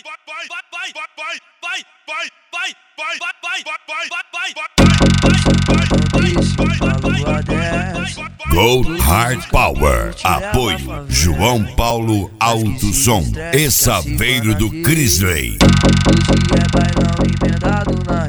Gold Hard Power. Apoio João Paulo Alto Som e Saveiro do Crisley. Hoje é bailão emendado na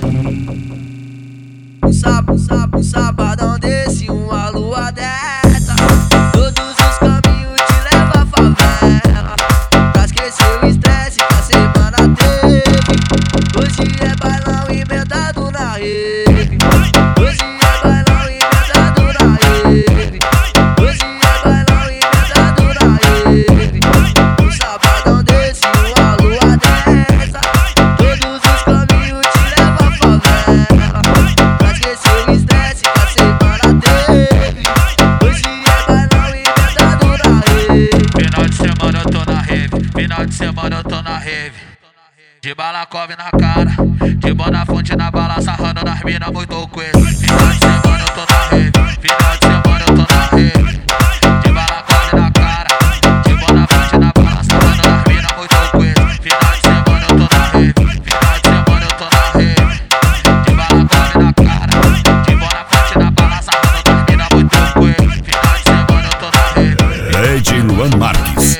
rima. Sabadão desse, uma lua dessa. Todos os caminhos te levam à favela, pra esquecer o estresse que a semana teve. Hoje é bailão emendado na rave. Hoje é bailão emendado na rave. Hoje é bailão emendado na rave. Um sabadão desse, uma lua dessa. Todos os caminhos te levam à favela, pra esquecer o estresse que a semana teve. Hoje é bailão emendado na rave. Final de semana eu tô na rave, final de semana eu tô na rave. De balacove na cara, de Bonafonte na bala, sarrando nas minas muito coelho. Final de semana eu tô na rave, final de semana eu tô na rave. De balacove na cara, de Bonafonte na bala, sarrando nas minas muito coelho. Final de semana eu tô na rave, final de semana eu tô na rave. De balacove na cara, de Bonafonte na bala, sarrando nas minas muito coelho. Final de semana eu tô na rave. Ed Luan Marques.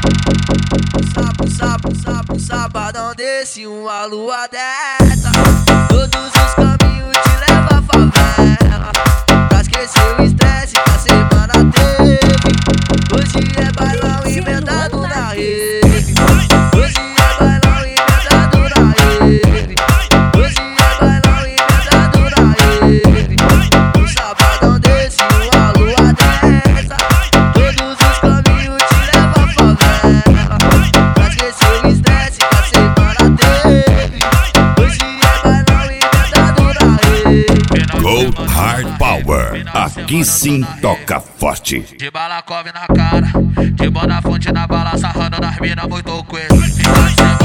Sabadão desse, uma lua dessa. Todos os caminhos te levam à favela, pra esquecer o estresse que a semana teve. Hoje é bailão emendado na rave. Hoje é bailão emendado na rave. Hoje é bailão emendado na rave. Um sabadão desse, uma lua dessa. Todos os caminhos te levam à favela, pra esquecer o estresse que a semana teve. Hoje é bailão emendado na rave. Gold Hard Power. Aqui sim toca forte. De balacove na cara, de Bonafonte na bala, sarrando nas minas muito coelho. Final de semana